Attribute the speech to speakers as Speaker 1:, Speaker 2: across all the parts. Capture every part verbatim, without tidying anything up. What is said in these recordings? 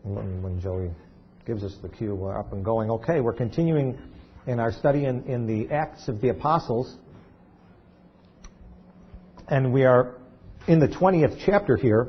Speaker 1: when, when Joey gives us the cue, we're up and going. Okay, we're continuing in our study in, in the Acts of the Apostles. And we are in the twentieth chapter here.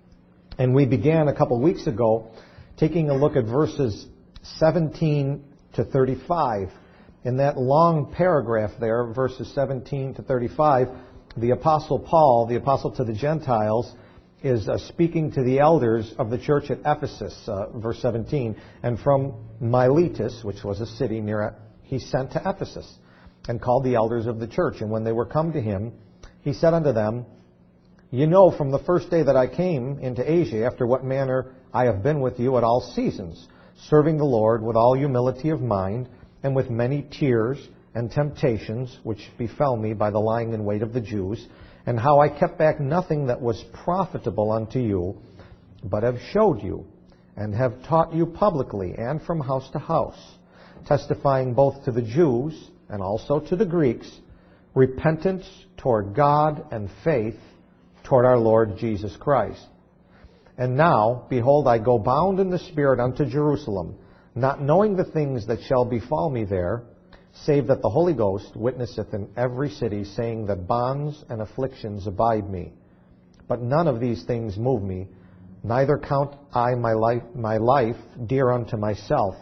Speaker 1: And we began a couple weeks ago taking a look at verses seventeen to thirty-five. In that long paragraph there, verses seventeen to thirty-five, the Apostle Paul, the Apostle to the Gentiles, is uh, speaking to the elders of the church at Ephesus, uh, verse seventeen. And from Miletus, which was a city near it, he sent to Ephesus and called the elders of the church. And when they were come to him, he said unto them, You know from the first day that I came into Asia, after what manner I have been with you at all seasons, serving the Lord with all humility of mind, and with many tears and temptations, which befell me by the lying in wait of the Jews, and how I kept back nothing that was profitable unto you, but have showed you, and have taught you publicly, and from house to house, testifying both to the Jews and also to the Greeks, repentance toward God and faith toward our Lord Jesus Christ. And now, behold, I go bound in the Spirit unto Jerusalem, not knowing the things that shall befall me there, save that the Holy Ghost witnesseth in every city, saying that bonds and afflictions abide me. But none of these things move me, neither count I my life, my life dear unto myself,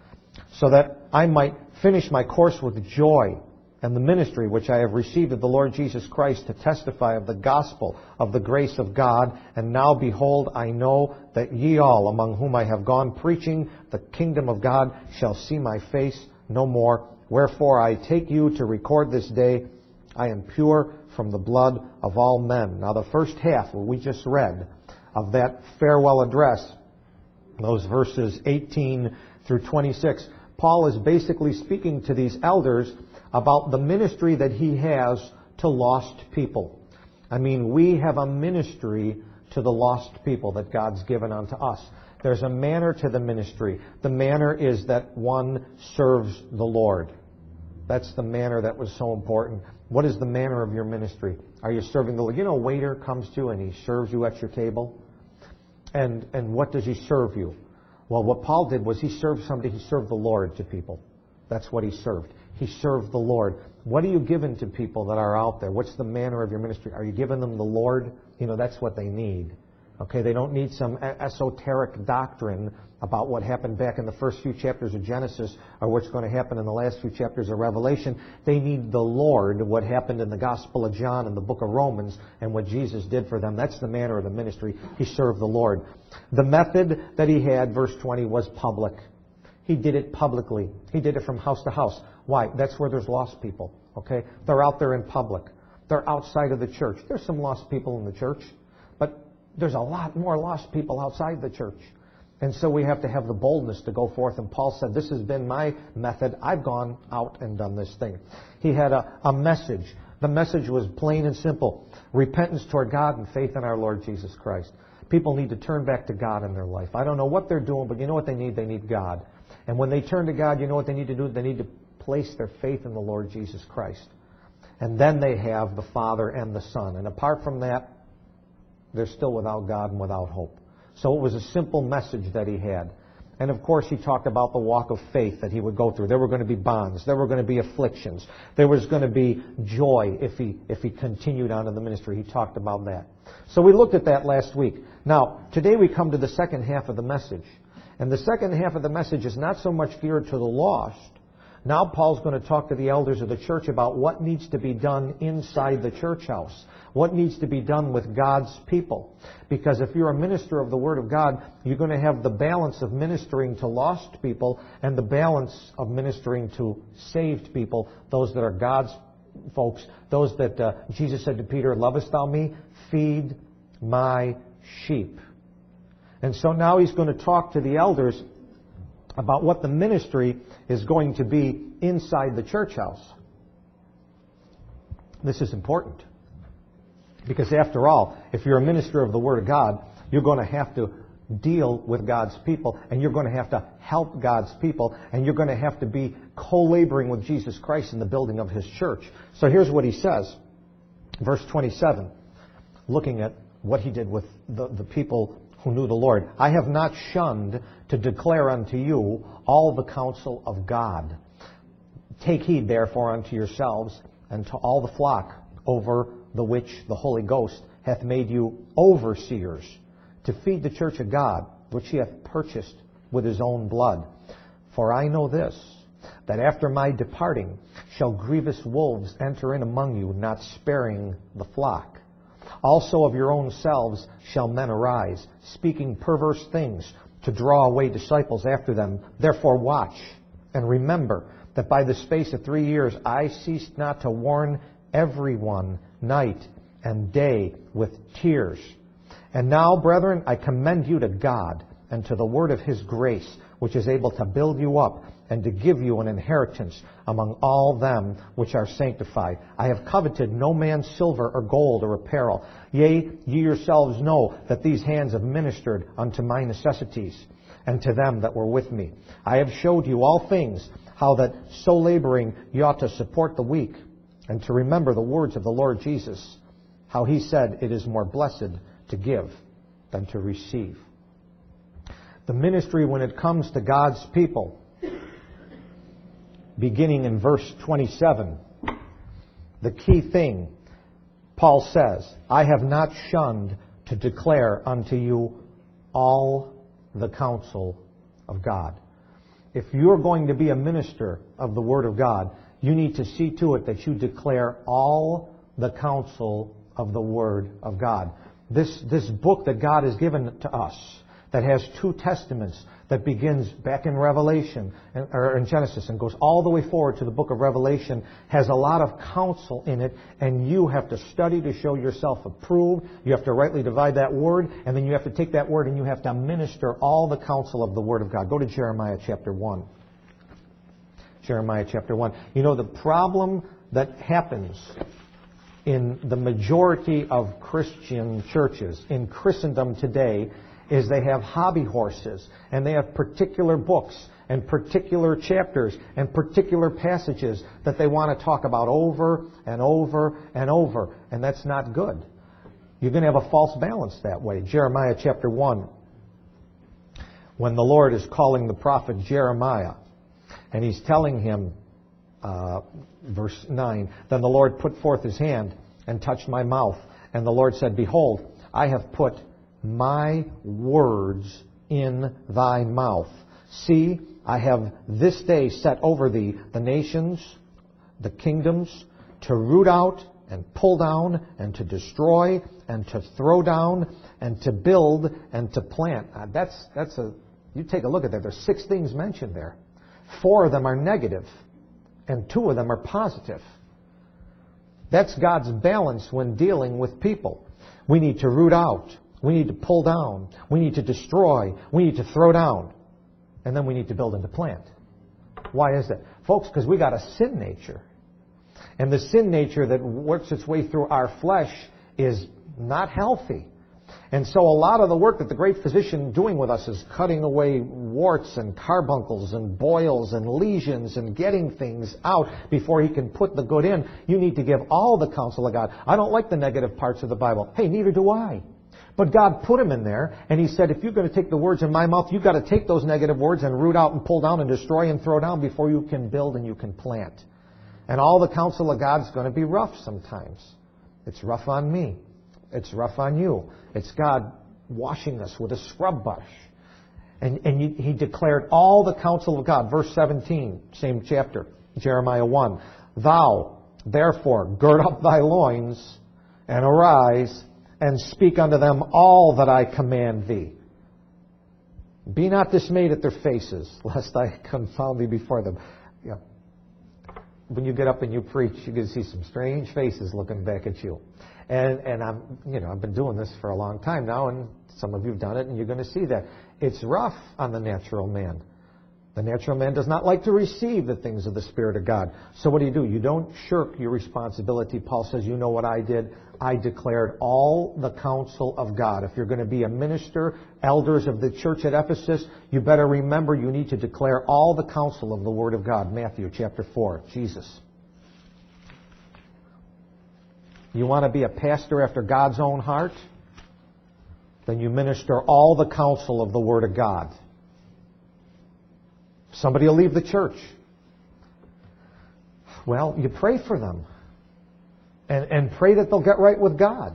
Speaker 1: so that I might finish my course with joy, and the ministry which I have received of the Lord Jesus Christ to testify of the gospel of the grace of God. And now, behold, I know that ye all, among whom I have gone preaching the kingdom of God, shall see my face no more. Wherefore I take you to record this day, I am pure from the blood of all men. Now the first half, what we just read, of that farewell address, those verses eighteen through twenty-six, Paul is basically speaking to these elders about the ministry that he has to lost people. I mean, we have a ministry to the lost people that God's given unto us. There's a manner to the ministry. The manner is that one serves the Lord. That's the manner that was so important. What is the manner of your ministry? Are you serving the Lord? You know, a waiter comes to you and he serves you at your table. And and what does he serve you? Well, what Paul did was he served somebody, he served the Lord to people. That's what he served. He served the Lord. What are you giving to people that are out there? What's the manner of your ministry? Are you giving them the Lord? You know, that's what they need. Okay, they don't need some esoteric doctrine about what happened back in the first few chapters of Genesis or what's going to happen in the last few chapters of Revelation. They need the Lord, what happened in the Gospel of John and the book of Romans and what Jesus did for them. That's the manner of the ministry. He served the Lord. The method that he had, verse twenty, was public. He did it publicly. He did it from house to house. Why? That's where there's lost people. Okay? They're out there in public. They're outside of the church. There's some lost people in the church, but there's a lot more lost people outside the church. And so we have to have the boldness to go forth. And Paul said, this has been my method. I've gone out and done this thing. He had a, a message. The message was plain and simple. Repentance toward God and faith in our Lord Jesus Christ. People need to turn back to God in their life. I don't know what they're doing, but you know what they need? They need God. And when they turn to God, you know what they need to do? They need to place their faith in the Lord Jesus Christ. And then they have the Father and the Son. And apart from that, they're still without God and without hope. So it was a simple message that he had. And of course he talked about the walk of faith that he would go through. There were going to be bonds. There were going to be afflictions. There was going to be joy if he if he continued on in the ministry. He talked about that. So we looked at that last week. Now, today we come to the second half of the message. And the second half of the message is not so much geared to the lost. Now Paul's going to talk to the elders of the church about what needs to be done inside the church house. What needs to be done with God's people. Because if you're a minister of the Word of God, you're going to have the balance of ministering to lost people and the balance of ministering to saved people, those that are God's folks, those that uh, Jesus said to Peter, lovest thou me? Feed my sheep. And so now he's going to talk to the elders about what the ministry is going to be inside the church house. This is important. Because after all, if you're a minister of the Word of God, you're going to have to deal with God's people, and you're going to have to help God's people, and you're going to have to be co-laboring with Jesus Christ in the building of His church. So here's what he says. Verse twenty-seven, looking at what he did with the, the people who knew the Lord. I have not shunned to declare unto you all the counsel of God. Take heed, therefore, unto yourselves and to all the flock over the which the Holy Ghost hath made you overseers, to feed the church of God, which he hath purchased with his own blood. For I know this, that after my departing shall grievous wolves enter in among you, not sparing the flock. Also of your own selves shall men arise, speaking perverse things, to draw away disciples after them. Therefore watch, and remember that by the space of three years I ceased not to warn everyone night and day with tears. And now, brethren, I commend you to God and to the word of his grace, which is able to build you up and to give you an inheritance among all them which are sanctified. I have coveted no man's silver or gold or apparel. Yea, ye yourselves know that these hands have ministered unto my necessities, and to them that were with me. I have showed you all things, how that so laboring ye ought to support the weak, and to remember the words of the Lord Jesus, how he said, it is more blessed to give than to receive. The ministry, when it comes to God's people, beginning in verse twenty-seven, the key thing, Paul says, I have not shunned to declare unto you all the counsel of God. If you're going to be a minister of the Word of God, you need to see to it that you declare all the counsel of the Word of God. This, this book that God has given to us, that has two testaments, that begins back in Revelation, or in Genesis, and goes all the way forward to the book of Revelation, has a lot of counsel in it, and you have to study to show yourself approved. You have to rightly divide that word, and then you have to take that word and you have to minister all the counsel of the Word of God. Go to Jeremiah chapter one. Jeremiah chapter one. You know, the problem that happens in the majority of Christian churches in Christendom today is they have hobby horses, and they have particular books and particular chapters and particular passages that they want to talk about over and over and over, and that's not good. You're going to have a false balance that way. Jeremiah chapter one, when the Lord is calling the prophet Jeremiah, and he's telling him, uh, verse nine, then the Lord put forth his hand and touched my mouth, and the Lord said, behold, I have put my words in thy mouth. See, I have this day set over thee the nations, the kingdoms, to root out and pull down and to destroy and to throw down and to build and to plant. Uh, that's that's a you take a look at that. There's six things mentioned there. Four of them are negative, and two of them are positive. That's God's balance when dealing with people. We need to root out. We need to pull down. We need to destroy. We need to throw down. And then we need to build and to plant. Why is that? Folks, because we got a sin nature. And the sin nature that works its way through our flesh is not healthy. And so a lot of the work that the great physician is doing with us is cutting away warts and carbuncles and boils and lesions and getting things out before he can put the good in. You need to give all the counsel of God. I don't like the negative parts of the Bible. Hey, neither do I. But God put them in there, and he said, if you're going to take the words in my mouth, you've got to take those negative words and root out and pull down and destroy and throw down before you can build and you can plant. And all the counsel of God is going to be rough sometimes. It's rough on me. It's rough on you. It's God washing us with a scrub brush. And, and you, he declared all the counsel of God. Verse seventeen, same chapter, Jeremiah one. Thou, therefore, gird up thy loins and arise and speak unto them all that I command thee. Be not dismayed at their faces, lest I confound thee before them. Yeah. When you get up and you preach, you can see some strange faces looking back at you. And and I'm you know I've been doing this for a long time now, and some of you've done it, and you're going to see that it's rough on the natural man. The natural man does not like to receive the things of the Spirit of God. So what do you do? You don't shirk your responsibility. Paul says, you know what I did? I declared all the counsel of God. If you're going to be a minister, elders of the church at Ephesus, you better remember you need to declare all the counsel of the Word of God. Matthew chapter four, Jesus. You want to be a pastor after God's own heart? then you minister all the counsel of the Word of God. Somebody will leave the church. Well, you pray for them. And, and pray that they'll get right with God.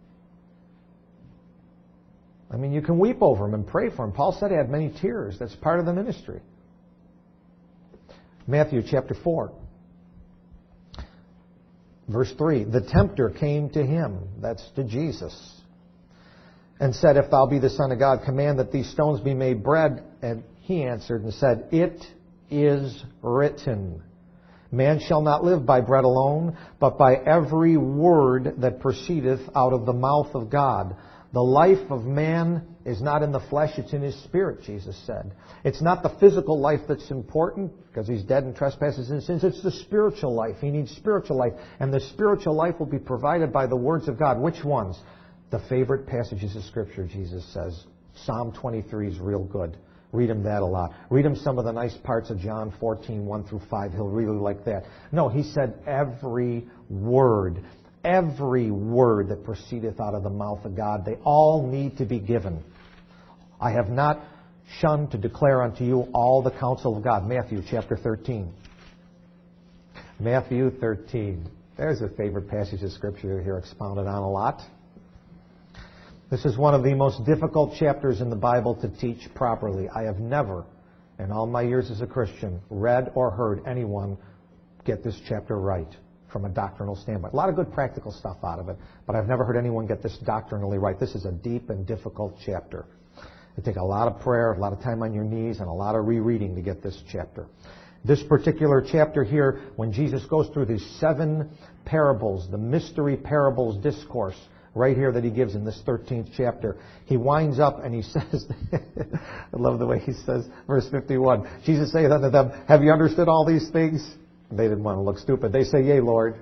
Speaker 1: I mean, you can weep over them and pray for them. Paul said he had many tears. That's part of the ministry. Matthew chapter four. Verse three. The tempter came to him, that's to Jesus, and said, If thou be the Son of God, command that these stones be made bread. And he answered and said, It is written, Man shall not live by bread alone, but by every word that proceedeth out of the mouth of God. The life of man is not in the flesh, it's in his spirit, Jesus said. It's not the physical life that's important, because he's dead in trespasses and sins. It's the spiritual life. He needs spiritual life. And the spiritual life will be provided by the words of God. Which ones? The favorite passages of Scripture, Jesus says. Psalm twenty-three is real good. Read him that a lot. Read him some of the nice parts of John fourteen, one through five. He'll really like that. No, he said every word. Every word that proceedeth out of the mouth of God. They all need to be given. I have not shunned to declare unto you all the counsel of God. Matthew chapter thirteen. Matthew thirteen. There's a favorite passage of Scripture here expounded on a lot. This is one of the most difficult chapters in the Bible to teach properly. I have never, in all my years as a Christian, read or heard anyone get this chapter right from a doctrinal standpoint. A lot of good practical stuff out of it, but I've never heard anyone get this doctrinally right. This is a deep and difficult chapter. It takes a lot of prayer, a lot of time on your knees, and a lot of rereading to get this chapter. This particular chapter here, when Jesus goes through these seven parables, the mystery parables discourse, right here that he gives in this thirteenth chapter, he winds up and he says, I love the way he says, verse fifty-one, Jesus saith unto them, Have you understood all these things? They didn't want to look stupid. They say, Yea, Lord.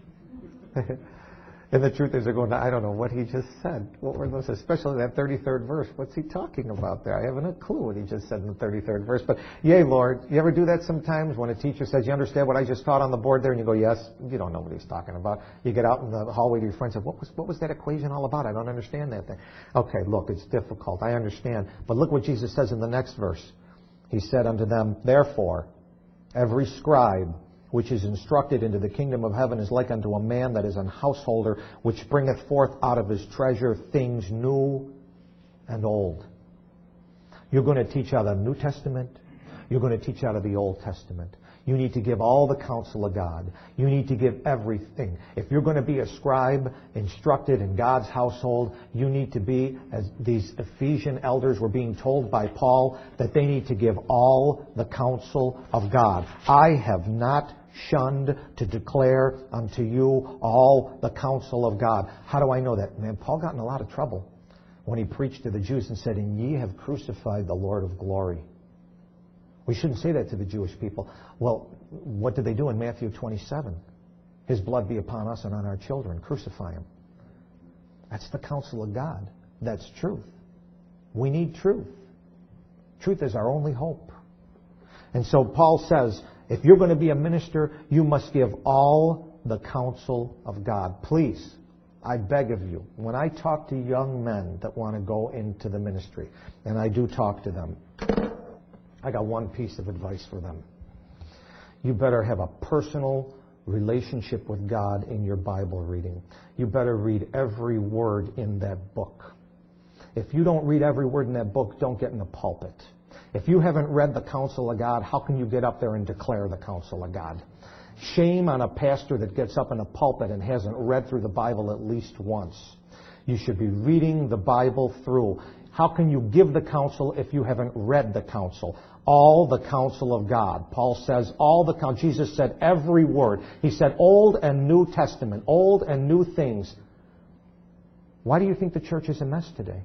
Speaker 1: And the truth is, they're going, I don't know what he just said. What were those? Especially that thirty-third verse. What's he talking about there? I haven't a clue what he just said in the thirty-third verse. But, Yea, Lord. You ever do that sometimes when a teacher says, You understand what I just taught on the board there? And you go, Yes. You don't know what he's talking about. You get out in the hallway to your friends and say, What was, what was that equation all about? I don't understand that thing. Okay, look, it's difficult. I understand. But look what Jesus says in the next verse. He said unto them, Therefore, every scribe which is instructed into the kingdom of heaven is like unto a man that is an householder, which bringeth forth out of his treasure things new and old. You're going to teach out of the New Testament. You're going to teach out of the Old Testament. You need to give all the counsel of God. You need to give everything. If you're going to be a scribe instructed in God's household, you need to be, as these Ephesian elders were being told by Paul, that they need to give all the counsel of God. I have not shunned to declare unto you all the counsel of God. How do I know that? Man, Paul got in a lot of trouble when he preached to the Jews and said, And ye have crucified the Lord of glory. We shouldn't say that to the Jewish people. Well, what did they do in Matthew twenty-seven? His blood be upon us and on our children. Crucify him. That's the counsel of God. That's truth. We need truth. Truth is our only hope. And so Paul says, if you're going to be a minister, you must give all the counsel of God. Please, I beg of you, when I talk to young men that want to go into the ministry, and I do talk to them, I got one piece of advice for them. You better have a personal relationship with God in your Bible reading. You better read every word in that book. If you don't read every word in that book, don't get in the pulpit. If you haven't read the counsel of God, how can you get up there and declare the counsel of God? Shame on a pastor that gets up in a pulpit and hasn't read through the Bible at least once. You should be reading the Bible through. How can you give the counsel if you haven't read the counsel? All the counsel of God. Paul says all the counsel. Jesus said every word. He said Old and New Testament, old and new things. Why do you think the church is a mess today?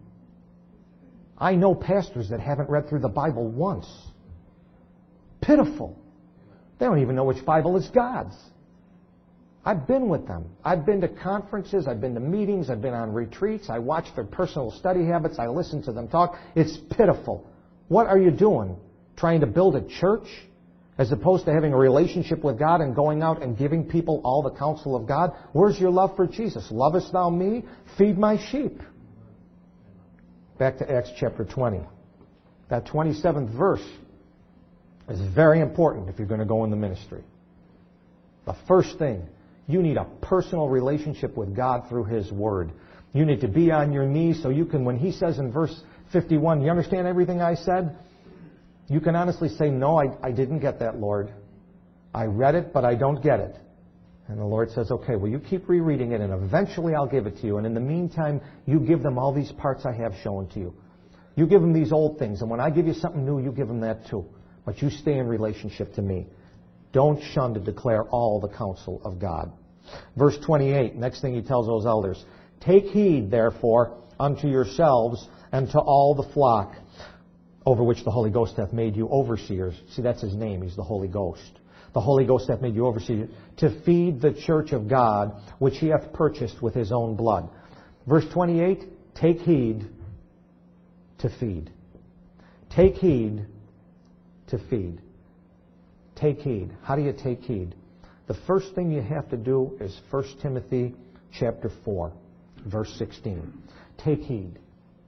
Speaker 1: I know pastors that haven't read through the Bible once. Pitiful. They don't even know which Bible is God's. I've been with them. I've been to conferences. I've been to meetings. I've been on retreats. I watch their personal study habits. I listen to them talk. It's pitiful. What are you doing? Trying to build a church as opposed to having a relationship with God and going out and giving people all the counsel of God? Where's your love for Jesus? Lovest thou me? Feed my sheep. back to Acts chapter twenty. That twenty-seventh verse is very important if you're going to go in the ministry. The first thing, you need a personal relationship with God through His Word. You need to be on your knees so you can, when He says in verse fifty-one, you understand everything I said? You can honestly say, no, I, I didn't get that, Lord. I read it, but I don't get it. And the Lord says, okay, well, you keep rereading it, and eventually I'll give it to you. And in the meantime, you give them all these parts I have shown to you. You give them these old things, and when I give you something new, you give them that too. But you stay in relationship to me. Don't shun to declare all the counsel of God. Verse twenty-eight, next thing He tells those elders, take heed, therefore, unto yourselves and to all the flock over which the Holy Ghost hath made you overseers. See, that's His name. He's the Holy Ghost. The Holy Ghost hath made you overseers to feed the church of God, which He hath purchased with His own blood. Verse twenty-eight, take heed to feed. Take heed to feed. Take heed. How do you take heed? The first thing you have to do is First Timothy chapter four, verse sixteen. Take heed.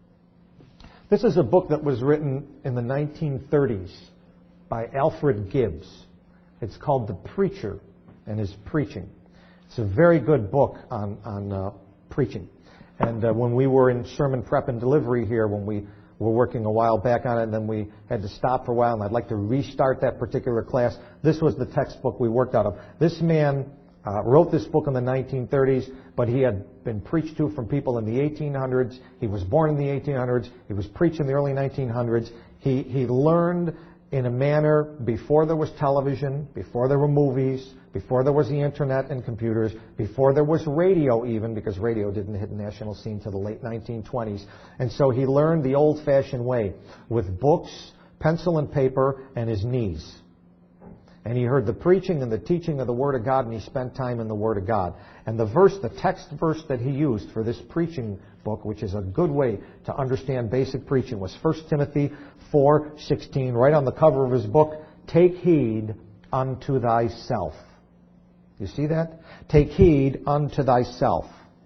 Speaker 1: This is a book that was written in the nineteen thirties by Alfred Gibbs. It's called The Preacher and His Preaching. It's a very good book on, on uh, preaching. And uh, when we were in sermon prep and delivery here, when we were working a while back on it, and then we had to stop for a while, and I'd like to restart that particular class, this was the textbook we worked out of. This man uh, wrote this book in the nineteen thirties, but he had been preached to from people in the eighteen hundreds. He was born in the eighteen hundreds. He was preached in the early nineteen hundreds. He, he learned in a manner before there was television, before there were movies, before there was the internet and computers, before there was radio even, because radio didn't hit the national scene till the late nineteen twenties. And so he learned the old-fashioned way, with books, pencil and paper, and his knees. And he heard the preaching and the teaching of the Word of God, and he spent time in the Word of God. And the verse, the text verse that he used for this preaching book, which is a good way to understand basic preaching, was First Timothy four sixteen, right on the cover of his book. Take heed unto thyself. You see that? Take heed unto thyself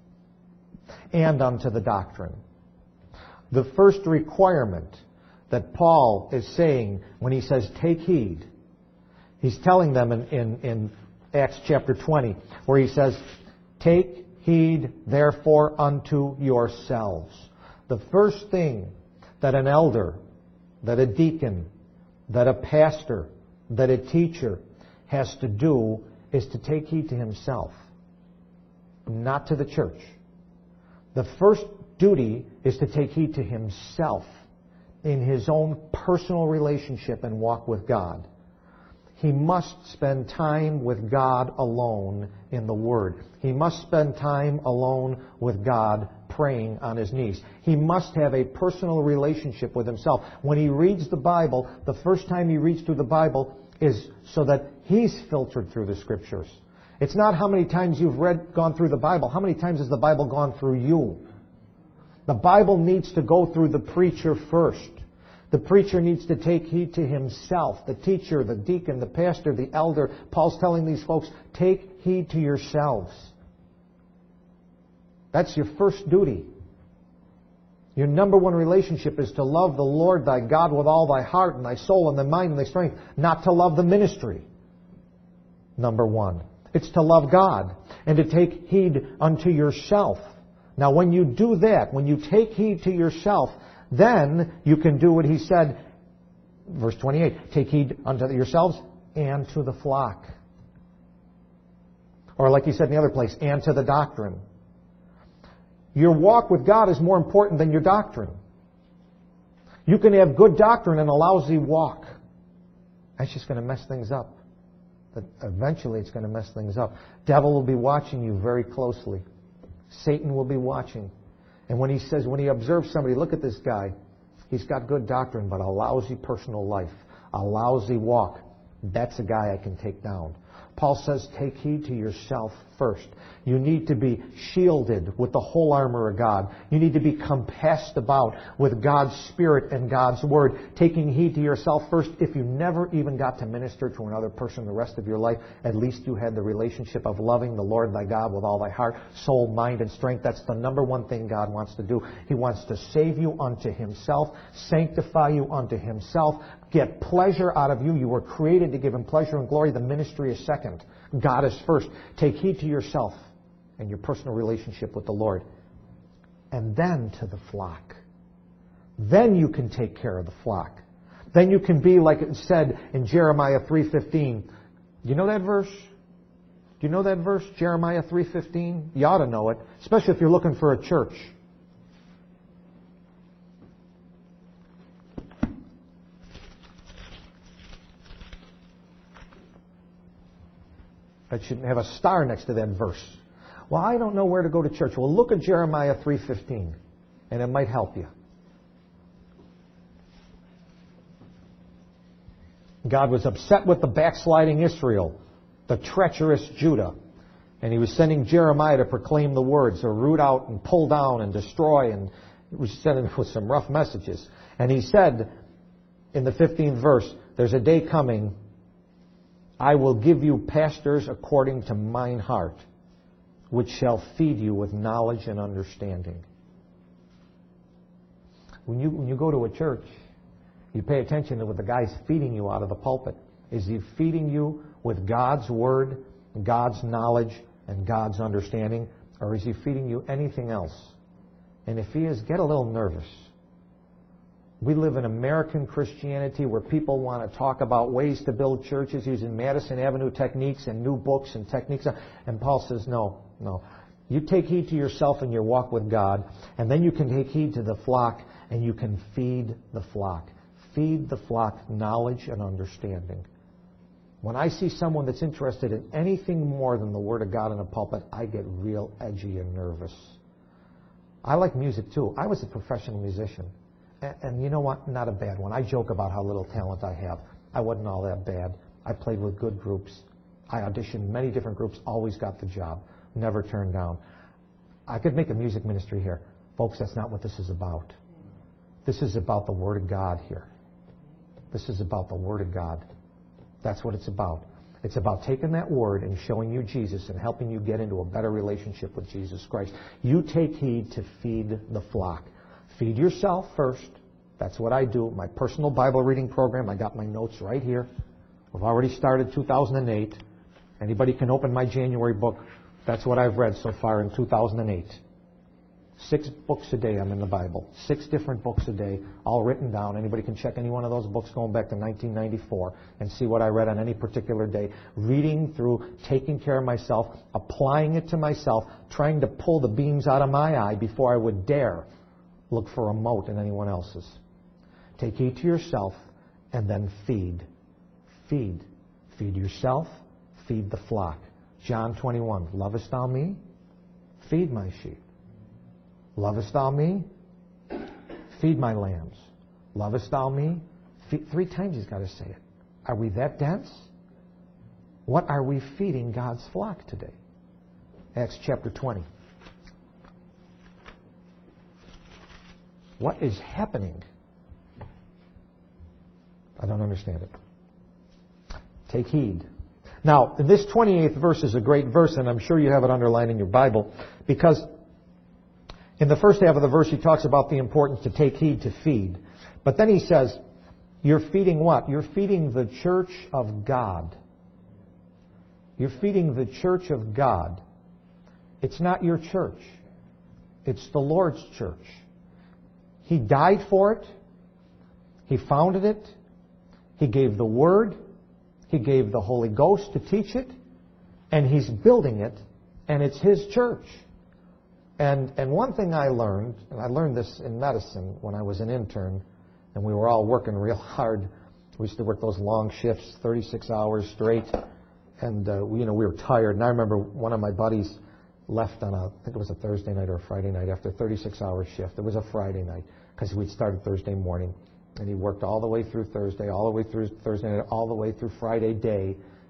Speaker 1: and unto the doctrine. The first requirement that Paul is saying when he says take heed, he's telling them in, in, in Acts chapter twenty, where he says, take heed therefore unto yourselves. The first thing that an elder, that a deacon, that a pastor, that a teacher has to do is to take heed to himself, not to the church. The first duty is to take heed to himself in his own personal relationship and walk with God. He must spend time with God alone in the Word. He must spend time alone with God praying on his knees. He must have a personal relationship with himself. When he reads the Bible, the first time he reads through the Bible is so that he's filtered through the Scriptures. It's not how many times you've read, gone through the Bible. How many times has the Bible gone through you? The Bible needs to go through the preacher first. The preacher needs to take heed to himself. The teacher, the deacon, the pastor, the elder. Paul's telling these folks, take heed to yourselves. That's your first duty. Your number one relationship is to love the Lord thy God with all thy heart and thy soul and thy mind and thy strength, not to love the ministry. Number one. It's to love God and to take heed unto yourself. Now when you do that, when you take heed to yourself, then you can do what he said, verse twenty-eight, take heed unto yourselves and to the flock. Or like he said in the other place, and to the doctrine. Your walk with God is more important than your doctrine. You can have good doctrine and a lousy walk. That's just going to mess things up. But eventually it's going to mess things up. Devil will be watching you very closely. Satan will be watching. And when he says, when he observes somebody, look at this guy. He's got good doctrine, but a lousy personal life. A lousy walk. That's a guy I can take down. Paul says, take heed to yourself first. You need to be shielded with the whole armor of God. You need to be compassed about with God's Spirit and God's Word, taking heed to yourself first. If you never even got to minister to another person the rest of your life, at least you had the relationship of loving the Lord thy God with all thy heart, soul, mind, and strength. That's the number one thing God wants to do. He wants to save you unto Himself, sanctify you unto Himself, get pleasure out of you. You were created to give Him pleasure and glory. The ministry is second. God is first. Take heed to yourself and your personal relationship with the Lord. And then to the flock. Then you can take care of the flock. Then you can be like it said in Jeremiah three fifteen. Do you know that verse? Do you know that verse, Jeremiah three fifteen? You ought to know it, especially if you're looking for a church. That should have a star next to that verse. Well, I don't know where to go to church. Well, look at Jeremiah three fifteen, and it might help you. God was upset with the backsliding Israel, the treacherous Judah, and He was sending Jeremiah to proclaim the words, to root out and pull down and destroy, and He was sending with some rough messages. And He said in the fifteenth verse, there's a day coming, I will give you pastors according to mine heart, which shall feed you with knowledge and understanding. When you, when you go to a church, you pay attention to what the guy's feeding you out of the pulpit. Is he feeding you with God's Word, God's knowledge, and God's understanding? Or is he feeding you anything else? And if he is, get a little nervous. We live in American Christianity where people want to talk about ways to build churches using Madison Avenue techniques and new books and techniques. And Paul says, no, no. You take heed to yourself in your walk with God, and then you can take heed to the flock, and you can feed the flock. Feed the flock knowledge and understanding. When I see someone that's interested in anything more than the Word of God in a pulpit, I get real edgy and nervous. I like music too. I was a professional musician. And you know what? Not a bad one. I joke about how little talent I have. I wasn't all that bad. I played with good groups. I auditioned many different groups, always got the job, never turned down. I could make a music ministry here. Folks, that's not what this is about. This is about the Word of God here. This is about the Word of God. That's what it's about. It's about taking that Word and showing you Jesus and helping you get into a better relationship with Jesus Christ. You take heed to feed the flock. Feed yourself first. That's what I do. My personal Bible reading program, I got my notes right here. We've already started two thousand eight. Anybody can open my January book. That's what I've read so far in two thousand eight. Six books a day I'm in the Bible. Six different books a day, all written down. Anybody can check any one of those books going back to nineteen ninety-four and see what I read on any particular day. Reading through, taking care of myself, applying it to myself, trying to pull the beams out of my eye before I would dare look for a mote in anyone else's. Take heed to yourself and then feed. Feed. Feed yourself, feed the flock. John twenty-one, lovest thou me? Feed my sheep. Lovest thou me? Feed my lambs. Lovest thou me? Feed. Three times he's got to say it. Are we that dense? What are we feeding God's flock today? Acts chapter twenty. What is happening? I don't understand it. Take heed. Now, this twenty-eighth verse is a great verse, and I'm sure you have it underlined in your Bible, because in the first half of the verse he talks about the importance to take heed to feed. But then he says, you're feeding what? You're feeding the church of God. You're feeding the church of God. It's not your church. It's the Lord's church. He died for it. He founded it. He gave the Word. He gave the Holy Ghost to teach it. And He's building it. And it's His church. And and one thing I learned, and I learned this in medicine when I was an intern, and we were all working real hard. We used to work those long shifts, thirty-six hours straight. And, uh, we, you know, we were tired. And I remember one of my buddies left on a, I think it was a Thursday night or a Friday night after a thirty-six hour shift. It was a Friday night because we'd started Thursday morning. And he worked all the way through Thursday, all the way through Thursday night, all the way through Friday day.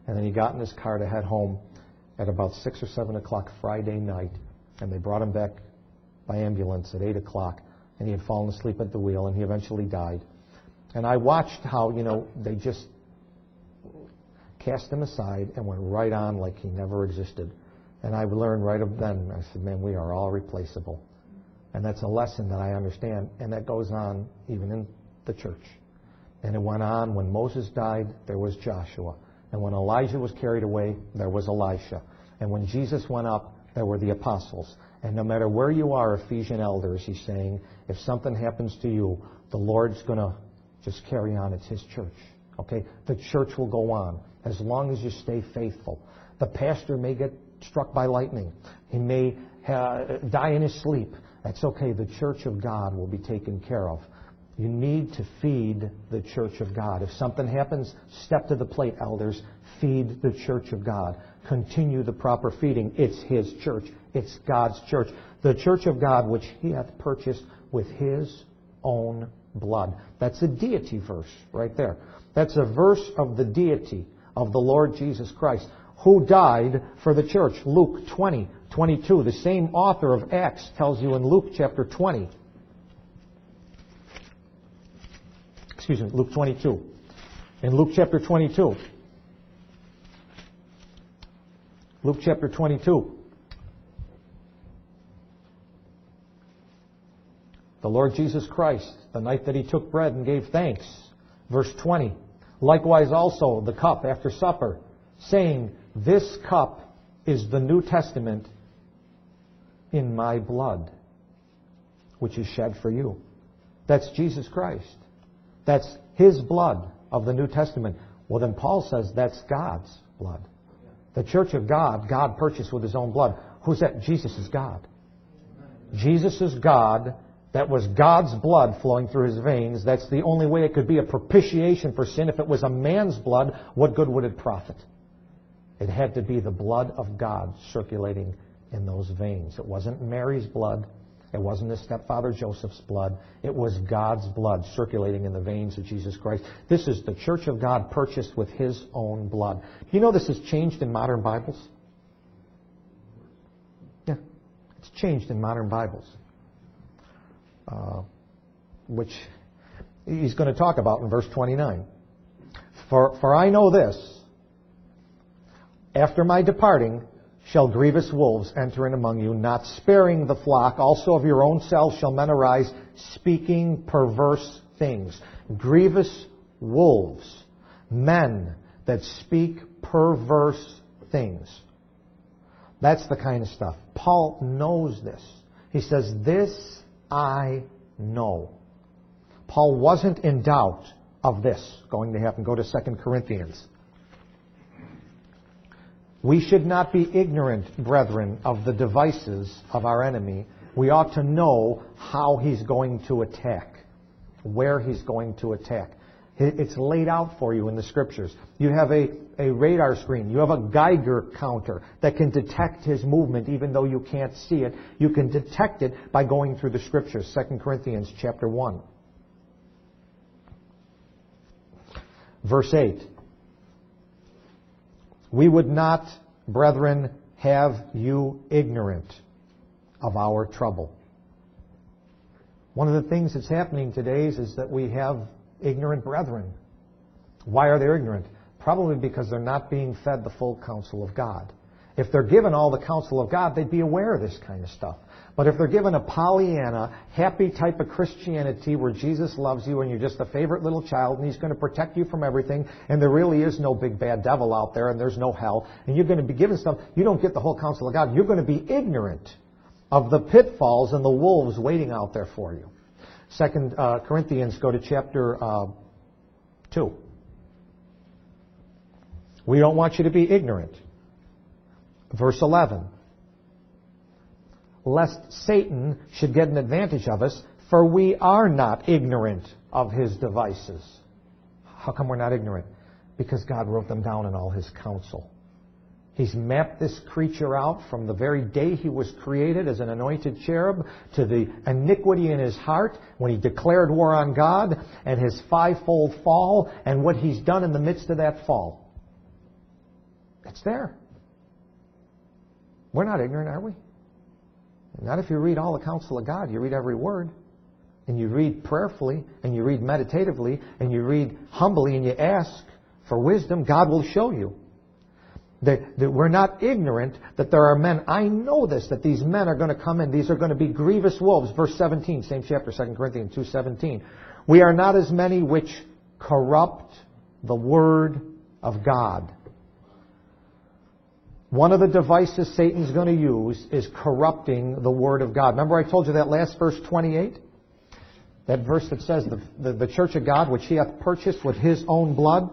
Speaker 1: And then he got in his car to head home at about six or seven o'clock Friday night. And they brought him back by ambulance at eight o'clock. And he had fallen asleep at the wheel, and he eventually died. And I watched how, you know, they just cast him aside and went right on like he never existed. And I learned right then, I said, man, we are all replaceable. And that's a lesson that I understand. And that goes on even in the church. And it went on. When Moses died, there was Joshua. And when Elijah was carried away, there was Elisha. And when Jesus went up, there were the apostles. And no matter where you are, Ephesian elders, he's saying, if something happens to you, the Lord's going to just carry on. It's his church. Okay? The church will go on as long as you stay faithful. The pastor may get struck by lightning. He may uh, die in his sleep. That's okay. The church of God will be taken care of. You need to feed the church of God. If something happens, step to the plate, elders. Feed the church of God. Continue the proper feeding. It's his church. It's God's church. The church of God, which he hath purchased with his own blood. That's a deity verse right there. That's a verse of the deity of the Lord Jesus Christ, who died for the church. Luke twenty, twenty-two. The same author of Acts tells you in Luke chapter twenty. Excuse me, Luke twenty-two. In Luke chapter twenty-two. Luke chapter twenty-two. The Lord Jesus Christ, the night that he took bread and gave thanks. Verse twenty. Likewise also the cup after supper, saying, this cup is the New Testament in my blood, which is shed for you. That's Jesus Christ. That's his blood of the New Testament. Well, then Paul says that's God's blood. The church of God, God purchased with his own blood. Who's that? Jesus is God. Jesus is God. That was God's blood flowing through his veins. That's the only way it could be a propitiation for sin. If it was a man's blood, what good would it profit? It had to be the blood of God circulating in those veins. It wasn't Mary's blood. It wasn't his stepfather Joseph's blood. It was God's blood circulating in the veins of Jesus Christ. This is the church of God purchased with his own blood. You know this has changed in modern Bibles? Yeah, it's changed in modern Bibles. Uh, which he's going to talk about in verse twenty-nine. For, for I know this, after my departing shall grievous wolves enter in among you, not sparing the flock. Also of your own selves shall men arise, speaking perverse things. Grievous wolves, men that speak perverse things. That's the kind of stuff. Paul knows this. He says, this I know. Paul wasn't in doubt of this going to happen. Go to Second Corinthians. We should not be ignorant, brethren, of the devices of our enemy. We ought to know how he's going to attack, where he's going to attack. It's laid out for you in the Scriptures. You have a, a radar screen. You have a Geiger counter that can detect his movement even though you can't see it. You can detect it by going through the Scriptures. Second Corinthians chapter one. Verse eight. We would not, brethren, have you ignorant of our trouble. One of the things that's happening today is that we have ignorant brethren. Why are they ignorant? Probably because they're not being fed the full counsel of God. If they're given all the counsel of God, they'd be aware of this kind of stuff. But if they're given a Pollyanna, happy type of Christianity where Jesus loves you and you're just a favorite little child and he's going to protect you from everything and there really is no big bad devil out there and there's no hell and you're going to be given stuff, you don't get the whole counsel of God. You're going to be ignorant of the pitfalls and the wolves waiting out there for you. Second uh, Corinthians, go to chapter uh, two. We don't want you to be ignorant. Verse eleven. Lest Satan should get an advantage of us, for we are not ignorant of his devices. How come we're not ignorant? Because God wrote them down in all his counsel. He's mapped this creature out from the very day he was created as an anointed cherub to the iniquity in his heart when he declared war on God and his fivefold fall and what he's done in the midst of that fall. It's there. We're not ignorant, are we? Not if you read all the counsel of God. You read every word. And you read prayerfully, and you read meditatively, and you read humbly, and you ask for wisdom. God will show you. That, that we're not ignorant that there are men. I know this, that these men are going to come in. These are going to be grievous wolves. Verse seventeen, same chapter, Second Corinthians two seventeen. We are not as many which corrupt the word of God. One of the devices Satan's going to use is corrupting the word of God. Remember I told you that last verse twenty-eight? That verse that says, the, the, the church of God, which he hath purchased with his own blood.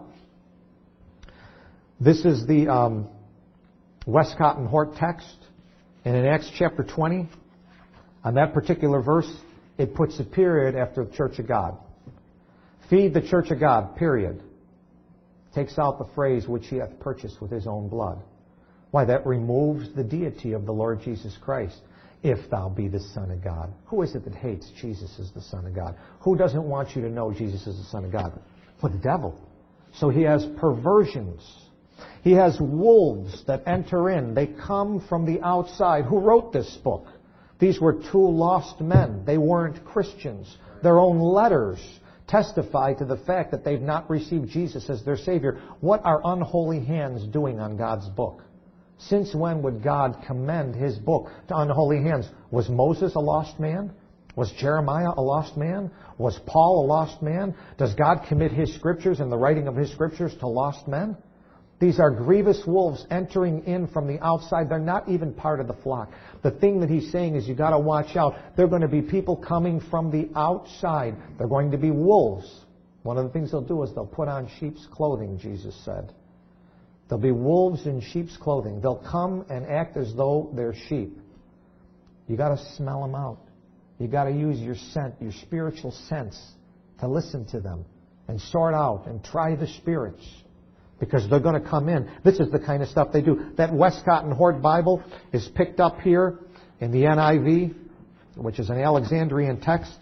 Speaker 1: This is the um, Westcott and Hort text. And in Acts chapter twenty, on that particular verse, it puts a period after the church of God. Feed the church of God, period. Takes out the phrase, which he hath purchased with his own blood. Why, that removes the deity of the Lord Jesus Christ. If thou be the Son of God. Who is it that hates Jesus as the Son of God? Who doesn't want you to know Jesus is the Son of God? Well, the devil. So he has perversions. He has wolves that enter in. They come from the outside. Who wrote this book? These were two lost men. They weren't Christians. Their own letters testify to the fact that they've not received Jesus as their Savior. What are unholy hands doing on God's book? Since when would God commend his book to unholy hands? Was Moses a lost man? Was Jeremiah a lost man? Was Paul a lost man? Does God commit his scriptures and the writing of his scriptures to lost men? These are grievous wolves entering in from the outside. They're not even part of the flock. The thing that he's saying is you got to watch out. They're going to be people coming from the outside. They're going to be wolves. One of the things they'll do is they'll put on sheep's clothing, Jesus said. There'll be wolves in sheep's clothing. They'll come and act as though they're sheep. You got to smell them out. You got to use your scent, your spiritual sense, to listen to them and sort out and try the spirits. Because they're going to come in. This is the kind of stuff they do. That Westcott and Hort Bible is picked up here in the N I V, which is an Alexandrian text.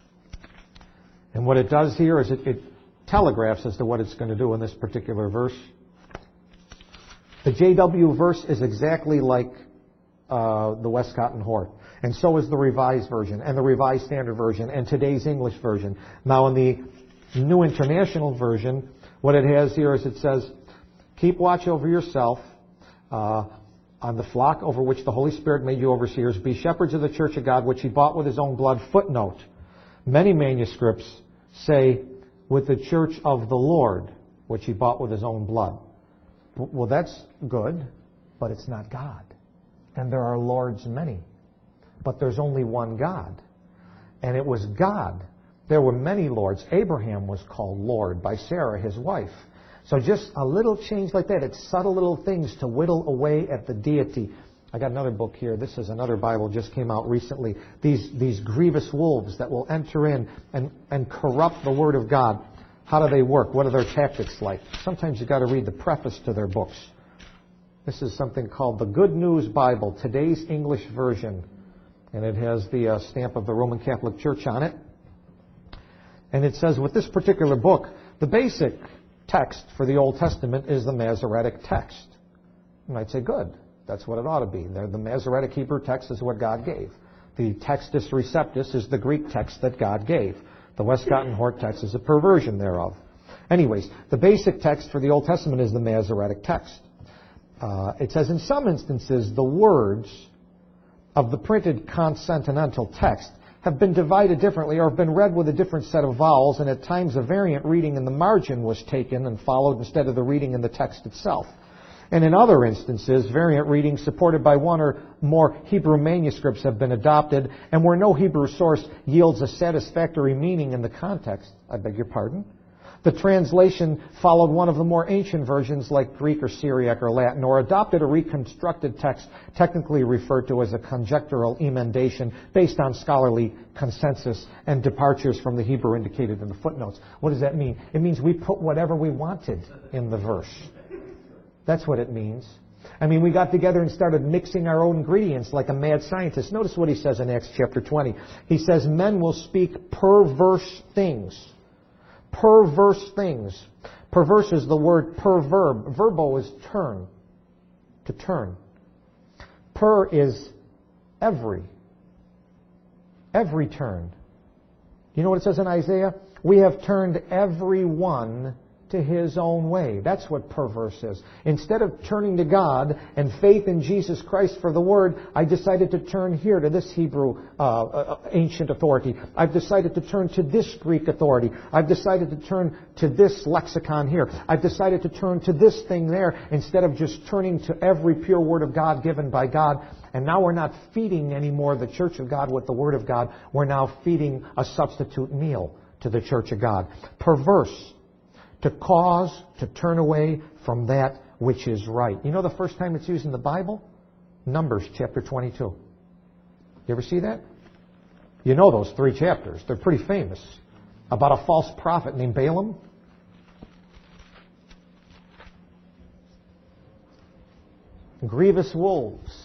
Speaker 1: And what it does here is it, it telegraphs as to what it's going to do in this particular verse. The J W verse is exactly like uh, the Westcott and Hort. And so is the Revised Version and the Revised Standard Version and today's English version. Now in the New International Version, what it has here is it says, keep watch over yourself uh, on the flock over which the Holy Spirit made you overseers. Be shepherds of the church of God, which he bought with his own blood. Footnote. Many manuscripts say, with the church of the Lord, which he bought with his own blood. Well, that's good, but it's not God. And there are lords many. But there's only one God. And it was God. There were many lords. Abraham was called Lord by Sarah, his wife. So just a little change like that. It's subtle little things to whittle away at the deity. I got another book here. This is another Bible, just came out recently. These, these grievous wolves that will enter in and, and corrupt the Word of God. How do they work? What are their tactics like? Sometimes you've got to read the preface to their books. This is something called the Good News Bible, today's English version. And it has the uh, stamp of the Roman Catholic Church on it. And it says with this particular book, the basic text for the Old Testament is the Masoretic text. And I'd say, good. That's what it ought to be. The Masoretic Hebrew text is what God gave. The Textus Receptus is the Greek text that God gave. The Westcott and Hort text is a perversion thereof. Anyways, the basic text for the Old Testament is the Masoretic text. Uh, it says in some instances the words of the printed consonantal text have been divided differently or have been read with a different set of vowels, and at times a variant reading in the margin was taken and followed instead of the reading in the text itself. And in other instances, variant readings supported by one or more Hebrew manuscripts have been adopted, and where no Hebrew source yields a satisfactory meaning in the context, I beg your pardon, the translation followed one of the more ancient versions like Greek or Syriac or Latin, or adopted a reconstructed text technically referred to as a conjectural emendation based on scholarly consensus and departures from the Hebrew indicated in the footnotes. What does that mean? It means we put whatever we wanted in the verse. That's what it means. I mean, we got together and started mixing our own ingredients like a mad scientist. Notice what he says in Acts chapter twenty. He says, men will speak perverse things. Perverse things. Perverse is the word perverb. Verbo is turn. to turn. Per is every. Every turn. You know what it says in Isaiah? We have turned every one to his own way. That's what perverse is. Instead of turning to God and faith in Jesus Christ for the Word, I decided to turn here to this Hebrew uh, uh, ancient authority. I've decided to turn to this Greek authority. I've decided to turn to this lexicon here. I've decided to turn to this thing there instead of just turning to every pure Word of God given by God. And now we're not feeding anymore the Church of God with the Word of God. We're now feeding a substitute meal to the Church of God. Perverse. To cause to turn away from that which is right. You know the first time it's used in the Bible? Numbers chapter twenty-two. You ever see that? You know those three chapters. They're pretty famous. About a false prophet named Balaam. Grievous wolves.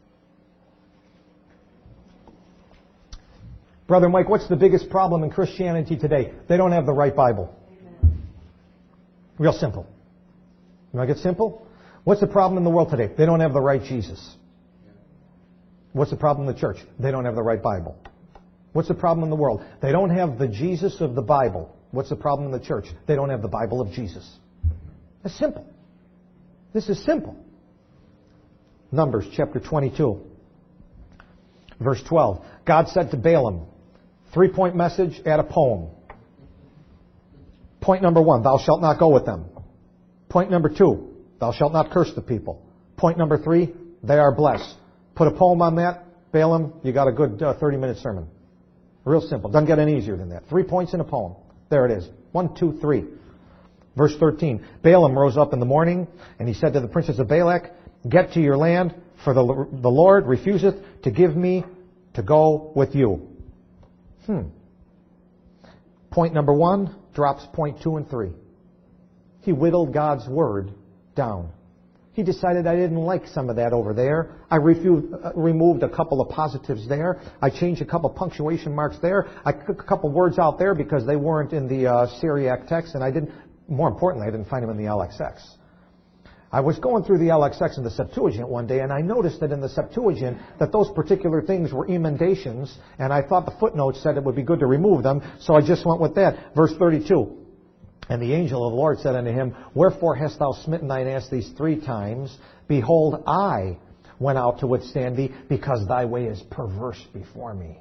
Speaker 1: Brother Mike, what's the biggest problem in Christianity today? They don't have the right Bible. Real simple. You want to get simple? What's the problem in the world today? They don't have the right Jesus. What's the problem in the church? They don't have the right Bible. What's the problem in the world? They don't have the Jesus of the Bible. What's the problem in the church? They don't have the Bible of Jesus. It's simple. This is simple. Numbers chapter twenty-two, verse twelve. God said to Balaam, three-point message, add a poem. Point number one, thou shalt not go with them. Point number two, thou shalt not curse the people. Point number three, they are blessed. Put a poem on that, Balaam, you got a good uh, thirty-minute sermon. Real simple. Doesn't get any easier than that. Three points in a poem. There it is. One, two, three. Verse thirteen, Balaam rose up in the morning, and he said to the princes of Balak, get to your land, for the, the Lord refuseth to give me to go with you. Hmm. Point number one drops point two and three. He whittled God's word down. He decided I didn't like some of that over there. I refused, uh, removed a couple of positives there. I changed a couple of punctuation marks there. I took a couple words out there because they weren't in the uh, Syriac text, and I didn't. More importantly, I didn't find them in the L X X. I was going through the L X X and the Septuagint one day, and I noticed that in the Septuagint that those particular things were emendations, and I thought the footnotes said it would be good to remove them, so I just went with that. Verse thirty-two, and the angel of the Lord said unto him, wherefore hast thou smitten thine ass these three times? Behold, I went out to withstand thee, because thy way is perverse before me.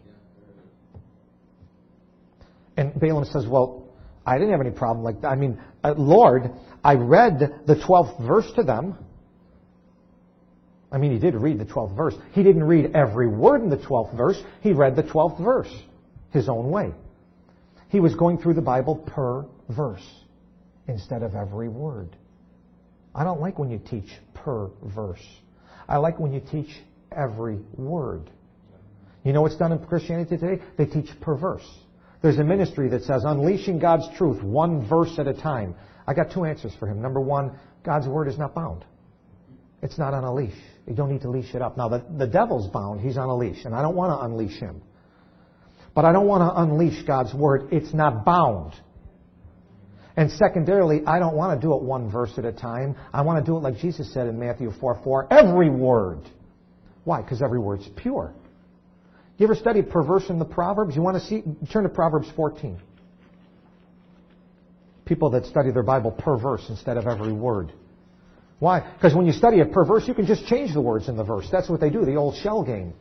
Speaker 1: And Balaam says, well, I didn't have any problem like that. I mean, uh, Lord, I read the twelfth verse to them. I mean, he did read the twelfth verse. He didn't read every word in the twelfth verse. He read the twelfth verse his own way. He was going through the Bible per verse instead of every word. I don't like when you teach per verse. I like when you teach every word. You know what's done in Christianity today? They teach per verse. There's a ministry that says unleashing God's truth one verse at a time. I got two answers for him. Number one, God's word is not bound. It's not on a leash. You don't need to leash it up. Now, the, the devil's bound. He's on a leash, and I don't want to unleash him. But I don't want to unleash God's word. It's not bound. And secondarily, I don't want to do it one verse at a time. I want to do it like Jesus said in Matthew four four, every word. Why? Because every word's pure. You ever study perverse in the Proverbs? You want to see? Turn to Proverbs fourteen. People that study their Bible per verse instead of every word. Why? Because when you study it per verse, you can just change the words in the verse. That's what they do, the old shell game.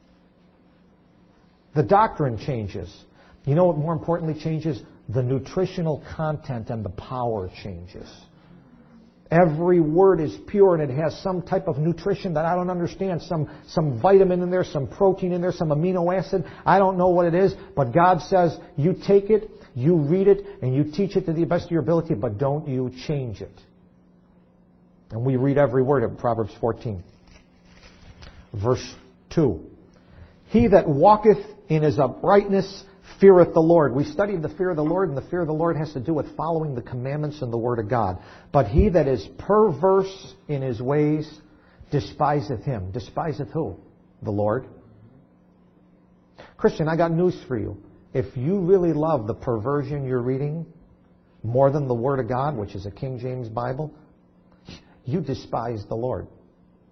Speaker 1: The doctrine changes. You know what more importantly changes? The nutritional content and the power changes. Every word is pure and it has some type of nutrition that I don't understand. Some, some vitamin in there, some protein in there, some amino acid. I don't know what it is, but God says you take it, you read it, and you teach it to the best of your ability, but don't you change it. And we read every word of Proverbs fourteen. Verse two. He that walketh in his uprightness feareth the Lord. We studied the fear of the Lord, and the fear of the Lord has to do with following the commandments and the Word of God. But he that is perverse in his ways despiseth him. Despiseth who? The Lord. Christian, I got news for you. If you really love the perversion you're reading more than the Word of God, which is a King James Bible, you despise the Lord.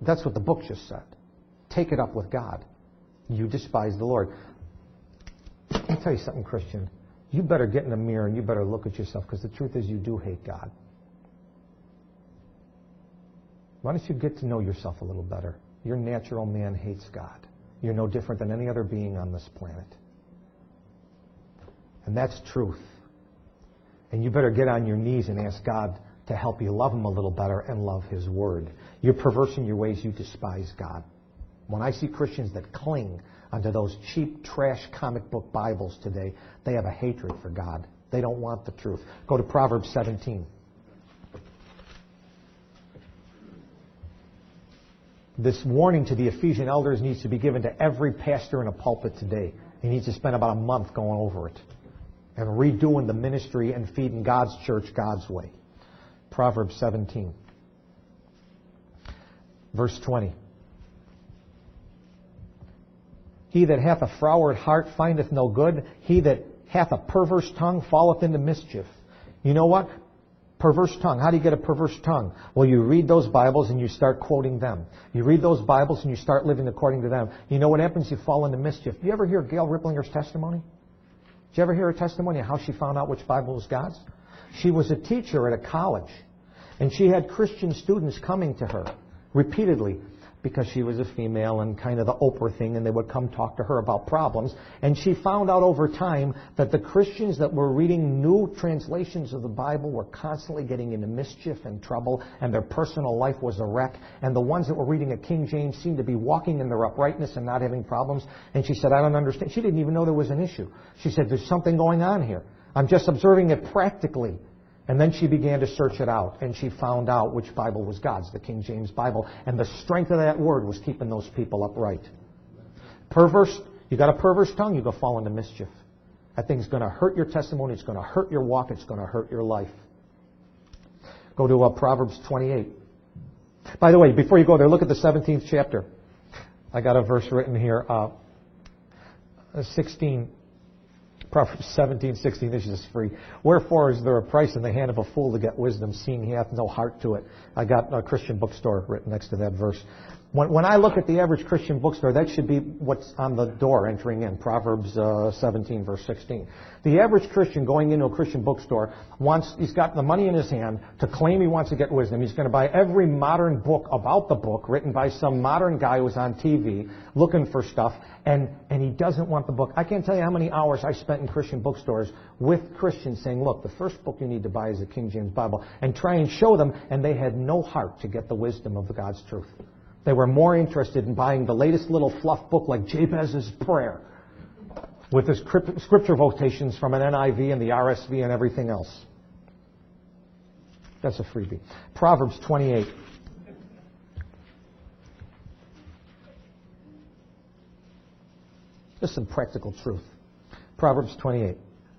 Speaker 1: That's what the book just said. Take it up with God. You despise the Lord. Let me tell you something, Christian. You better get in the mirror and you better look at yourself, because the truth is you do hate God. Why don't you get to know yourself a little better? Your natural man hates God. You're no different than any other being on this planet. And that's truth. And you better get on your knees and ask God to help you love Him a little better and love His Word. You're perverse in your ways. You despise God. When I see Christians that cling onto those cheap, trash comic book Bibles today, they have a hatred for God. They don't want the truth. Go to Proverbs seventeen. This warning to the Ephesian elders needs to be given to every pastor in a pulpit today. He needs to spend about a month going over it and redoing the ministry and feeding God's church God's way. Proverbs seventeen. Verse twenty. He that hath a froward heart findeth no good. He that hath a perverse tongue falleth into mischief. You know what? Perverse tongue. How do you get a perverse tongue? Well, you read those Bibles and you start quoting them. You read those Bibles and you start living according to them. You know what happens? You fall into mischief. Do you ever hear Gail Riplinger's testimony? Did you ever hear her testimony of how she found out which Bible was God's? She was a teacher at a college, and she had Christian students coming to her repeatedly, because she was a female and kind of the Oprah thing, and they would come talk to her about problems. And she found out over time that the Christians that were reading new translations of the Bible were constantly getting into mischief and trouble, and their personal life was a wreck. And the ones that were reading a King James seemed to be walking in their uprightness and not having problems. And she said, I don't understand. She didn't even know there was an issue. She said, there's something going on here. I'm just observing it practically. And then she began to search it out, and she found out which Bible was God's, the King James Bible. And the strength of that word was keeping those people upright. Perverse, you got a perverse tongue, you go fall into mischief. That thing's going to hurt your testimony, it's going to hurt your walk, it's going to hurt your life. Go to uh, Proverbs twenty-eight. By the way, before you go there, look at the seventeenth chapter. I got a verse written here, uh, sixteen. Proverbs seventeen, sixteen, this is free. Wherefore is there a price in the hand of a fool to get wisdom, seeing he hath no heart to it? I got a Christian bookstore written next to that verse. When, when I look at the average Christian bookstore, that should be what's on the door entering in. Proverbs uh, seventeen, verse sixteen. The average Christian going into a Christian bookstore wants, he's got the money in his hand to claim he wants to get wisdom. He's going to buy every modern book about the book written by some modern guy who's on T V looking for stuff, and, and he doesn't want the book. I can't tell you how many hours I spent in Christian bookstores with Christians saying, look, the first book you need to buy is the King James Bible, and try and show them, and they had no heart to get the wisdom of the God's truth. They were more interested in buying the latest little fluff book like Jabez's Prayer with the scripture quotations from an N I V and the R S V and everything else. That's a freebie. Proverbs twenty-eight. Just some practical truth. Proverbs twenty-eight.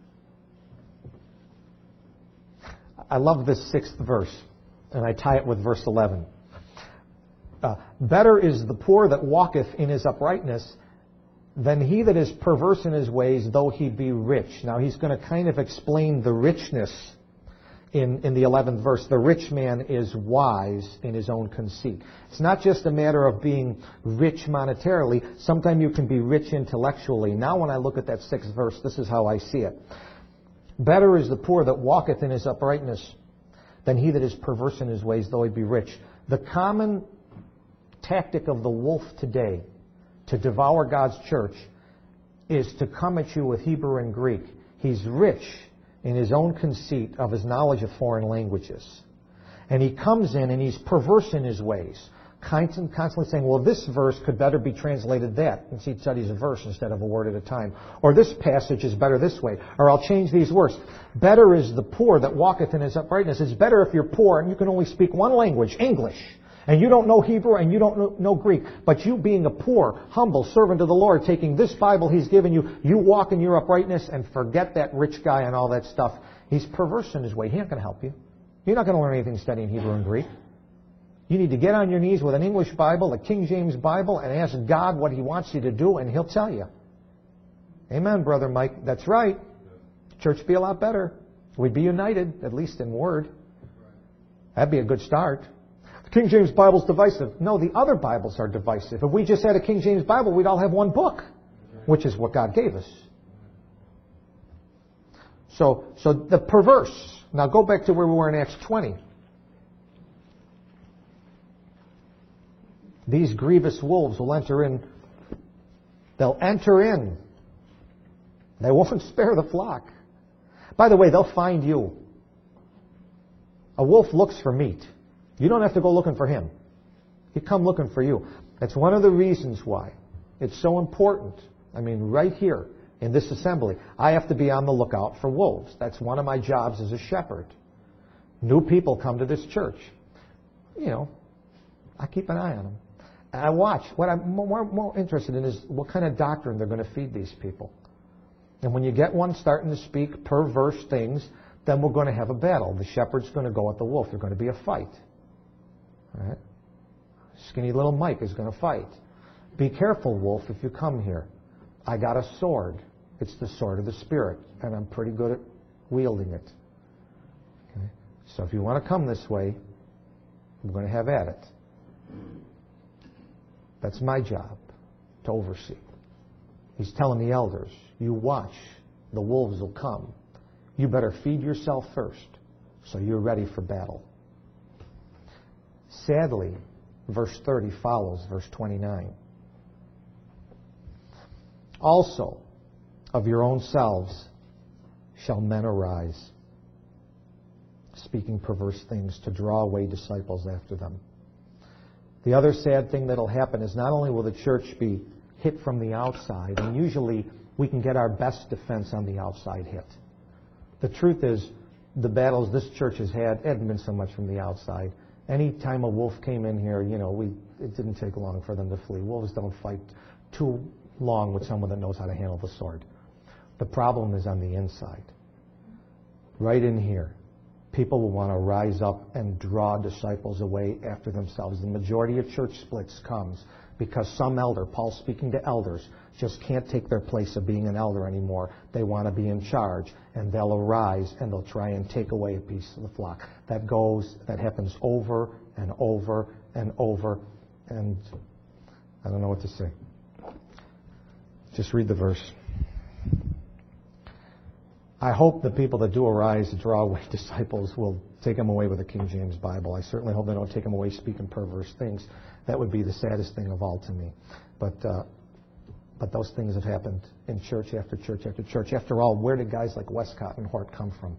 Speaker 1: I love this sixth verse, and I tie it with verse eleven. Uh, better is the poor that walketh in his uprightness than he that is perverse in his ways, though he be rich. Now he's going to kind of explain the richness in, in the eleventh verse. The rich man is wise in his own conceit. It's not just a matter of being rich monetarily. Sometimes you can be rich intellectually. Now when I look at that sixth verse, this is how I see it. Better is the poor that walketh in his uprightness than he that is perverse in his ways, though he be rich. The common tactic of the wolf today to devour God's church is to come at you with Hebrew and Greek. He's rich in his own conceit of his knowledge of foreign languages. And he comes in and he's perverse in his ways, constantly saying, well, this verse could better be translated that. And so he studies a verse instead of a word at a time. Or this passage is better this way. Or I'll change these words. Better is the poor that walketh in his uprightness. It's better if you're poor and you can only speak one language, English, and you don't know Hebrew and you don't know, know Greek, but you being a poor, humble servant of the Lord, taking this Bible He's given you, you walk in your uprightness and forget that rich guy and all that stuff. He's perverse in his way. He ain't going to help you. You're not going to learn anything studying Hebrew and Greek. You need to get on your knees with an English Bible, a King James Bible, and ask God what He wants you to do, and He'll tell you. Amen, Brother Mike. That's right. Church would be a lot better. We'd be united, at least in word. That'd be a good start. King James Bible's divisive. No, the other Bibles are divisive. If we just had a King James Bible, we'd all have one book, which is what God gave us. So, so the perverse. Now go back to where we were in Acts twenty. These grievous wolves will enter in. They'll enter in. They won't spare the flock. By the way, they'll find you. A wolf looks for meat. You don't have to go looking for him. He come looking for you. That's one of the reasons why it's so important. I mean, right here in this assembly, I have to be on the lookout for wolves. That's one of my jobs as a shepherd. New people come to this church. You know, I keep an eye on them. And I watch. What I'm more, more interested in is what kind of doctrine they're going to feed these people. And when you get one starting to speak perverse things, then we're going to have a battle. The shepherd's going to go at the wolf. There's going to be a fight. All right? Skinny little Mike is going to fight. Be careful, wolf, if you come here. I got a sword. It's the sword of the Spirit, and I'm pretty good at wielding it. Okay? So if you want to come this way, we're going to have at it. That's my job, to oversee. He's telling the elders, you watch, the wolves will come. You better feed yourself first, so you're ready for battle. Sadly, verse thirty follows verse twenty-nine. Also, of your own selves shall men arise, speaking perverse things to draw away disciples after them. The other sad thing that will happen is not only will the church be hit from the outside, and usually we can get our best defense on the outside hit. The truth is, the battles this church has had hadn't been so much from the outside. Any time a wolf came in here, you know, we it didn't take long for them to flee. Wolves don't fight too long with someone that knows how to handle the sword. The problem is on the inside. Right in here. People will want to rise up and draw disciples away after themselves. The majority of church splits comes because some elder, Paul's speaking to elders, just can't take their place of being an elder anymore. They want to be in charge, and they'll arise and they'll try and take away a piece of the flock. That goes, that happens over and over and over, and I don't know what to say. Just read the verse. I hope the people that do arise to draw away disciples will take them away with the King James Bible. I certainly hope they don't take them away speaking perverse things. That would be the saddest thing of all to me. But uh, but those things have happened in church after church after church. After all, where did guys like Westcott and Hort come from?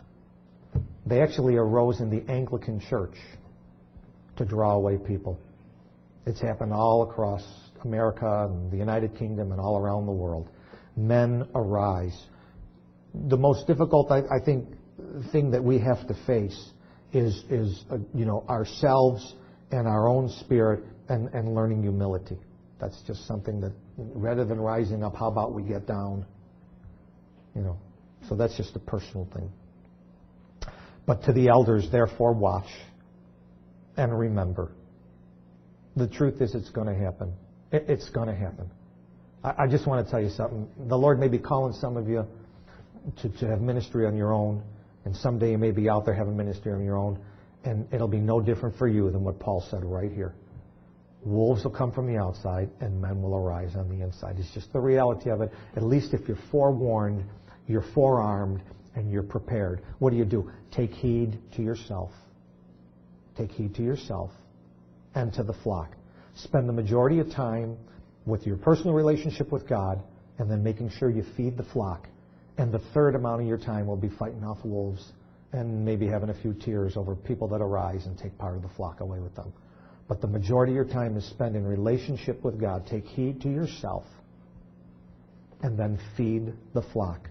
Speaker 1: They actually arose in the Anglican Church to draw away people. It's happened all across America and the United Kingdom and all around the world. Men arise. The most difficult, I, I think, thing that we have to face is, is uh, you know, ourselves and our own spirit and, and learning humility. That's just something that, rather than rising up, how about we get down? You know, so that's just a personal thing. But to the elders, therefore, watch and remember. The truth is, it's going to happen. It, it's going to happen. I, I just want to tell you something. The Lord may be calling some of you To, to have ministry on your own, and someday you may be out there having ministry on your own, and it'll be no different for you than what Paul said right here. Wolves will come from the outside, and men will arise on the inside. It's just the reality of it. At least if you're forewarned, you're forearmed, and you're prepared. What do you do? Take heed to yourself. Take heed to yourself and to the flock. Spend the majority of time with your personal relationship with God, and then making sure you feed the flock. And the third amount of your time will be fighting off wolves and maybe having a few tears over people that arise and take part of the flock away with them. But the majority of your time is spent in relationship with God. Take heed to yourself and then feed the flock.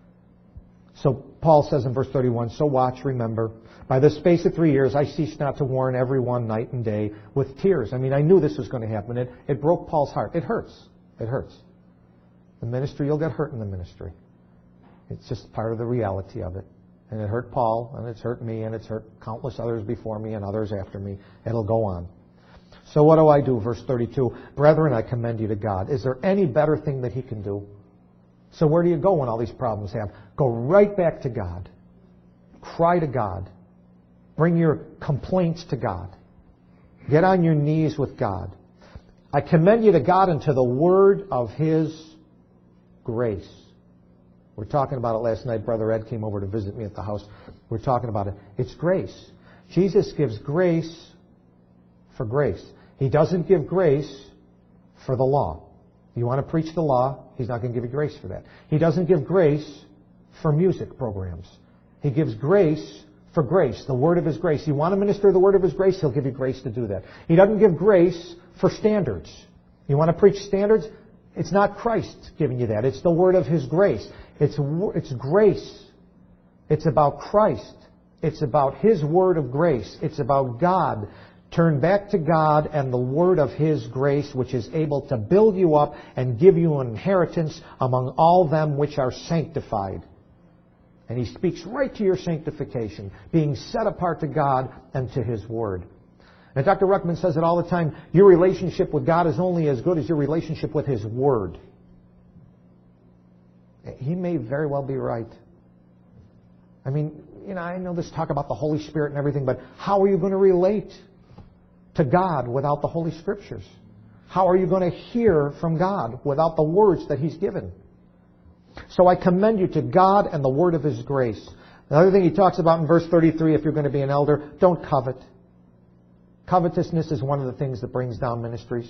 Speaker 1: So Paul says in verse thirty-one, so watch, remember, by the space of three years I ceased not to warn everyone night and day with tears. I mean, I knew this was going to happen. It, it broke Paul's heart. It hurts. It hurts. The ministry, you'll get hurt in the ministry. It's just part of the reality of it. And it hurt Paul, and it's hurt me, and it's hurt countless others before me and others after me. It'll go on. So what do I do? Verse thirty-two, brethren, I commend you to God. Is there any better thing that he can do? So where do you go when all these problems happen? Go right back to God. Cry to God. Bring your complaints to God. Get on your knees with God. I commend you to God and to the word of His grace. We're talking about it last night. Brother Ed came over to visit me at the house. We're talking about it. It's grace. Jesus gives grace for grace. He doesn't give grace for the law. You want to preach the law, He's not going to give you grace for that. He doesn't give grace for music programs. He gives grace for grace, the word of His grace. You want to minister the word of His grace, He'll give you grace to do that. He doesn't give grace for standards. You want to preach standards? It's not Christ giving you that. It's the word of His grace. It's, it's grace. It's about Christ. It's about His word of grace. It's about God. Turn back to God and the word of His grace, which is able to build you up and give you an inheritance among all them which are sanctified. And He speaks right to your sanctification, being set apart to God and to His word. And Doctor Ruckman says it all the time, your relationship with God is only as good as your relationship with His word. He may very well be right. I mean, you know, I know this talk about the Holy Spirit and everything, but how are you going to relate to God without the Holy Scriptures? How are you going to hear from God without the words that He's given? So I commend you to God and the word of His grace. Another thing he talks about in verse thirty-three, if you're going to be an elder, don't covet. Covetousness is one of the things that brings down ministries.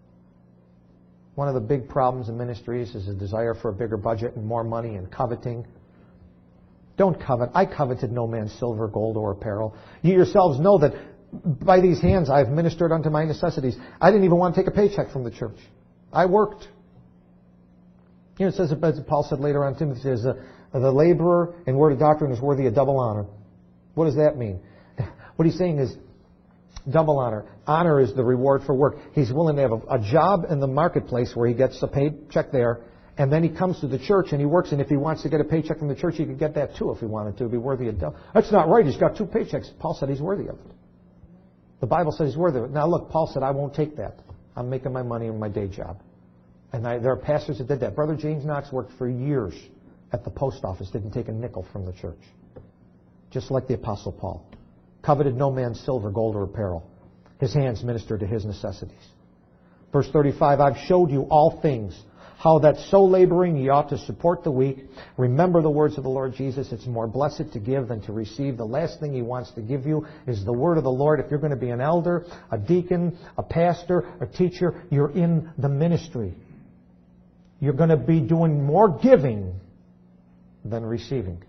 Speaker 1: One of the big problems in ministries is a desire for a bigger budget and more money and coveting. Don't covet. I coveted no man's silver, gold, or apparel. You yourselves know that by these hands I have ministered unto my necessities. I didn't even want to take a paycheck from the church. I worked. You know, it says, as Paul said later on, Timothy says, uh, the laborer in word of doctrine is worthy of double honor. What does that mean? What he's saying is double honor. Honor is the reward for work. He's willing to have a, a job in the marketplace where he gets a paycheck there, and then he comes to the church and he works, and if he wants to get a paycheck from the church, he could get that too if he wanted to. Be worthy of double. That's not right. He's got two paychecks. Paul said he's worthy of it. The Bible says he's worthy of it. Now look, Paul said, I won't take that. I'm making my money in my day job. And I, there are pastors that did that. Brother James Knox worked for years at the post office, didn't take a nickel from the church. Just like the Apostle Paul. Coveted no man's silver, gold, or apparel. His hands ministered to his necessities. Verse thirty-five, I've showed you all things, how that so laboring ye ought to support the weak. Remember the words of the Lord Jesus. It's more blessed to give than to receive. The last thing He wants to give you is the word of the Lord. If you're going to be an elder, a deacon, a pastor, a teacher, you're in the ministry. You're going to be doing more giving than receiving.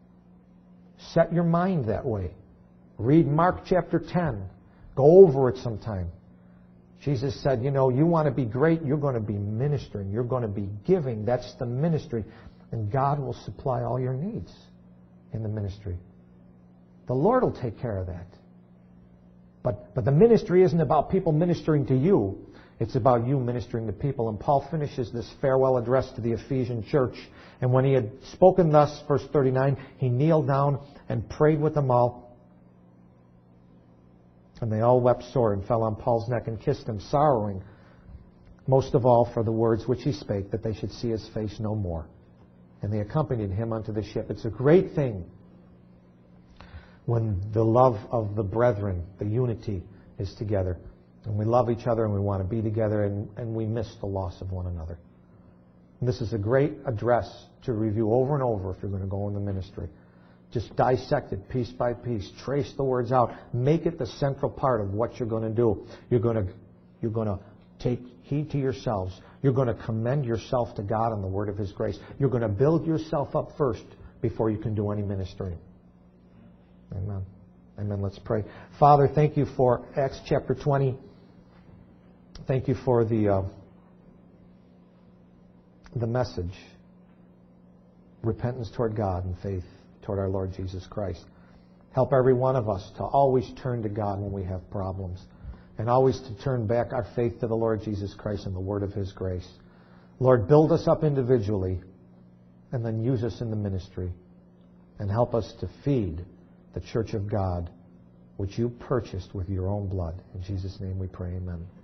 Speaker 1: Set your mind that way. Read Mark chapter ten. Go over it sometime. Jesus said, you know, you want to be great, you're going to be ministering. You're going to be giving. That's the ministry. And God will supply all your needs in the ministry. The Lord will take care of that. But, but the ministry isn't about people ministering to you. It's about you ministering to people. And Paul finishes this farewell address to the Ephesian church. And when he had spoken thus, verse thirty-nine, he kneeled down and prayed with them all. And they all wept sore and fell on Paul's neck and kissed him, sorrowing most of all for the words which he spake, that they should see his face no more. And they accompanied him unto the ship. It's a great thing when the love of the brethren, the unity, is together. And we love each other and we want to be together, and, and we miss the loss of one another. And this is a great address to review over and over if you're going to go in the ministry. Just dissect it piece by piece. Trace the words out. Make it the central part of what you're going to do. You're going to, you're going to take heed to yourselves. You're going to commend yourself to God and the word of His grace. You're going to build yourself up first before you can do any ministry. Amen. Amen. Let's pray. Father, thank you for Acts chapter twenty. Thank you for the uh, the message. Repentance toward God and faith toward our Lord Jesus Christ. Help every one of us to always turn to God when we have problems, and always to turn back our faith to the Lord Jesus Christ and the word of His grace. Lord, build us up individually and then use us in the ministry, and help us to feed the church of God, which you purchased with your own blood. In Jesus' name we pray, amen.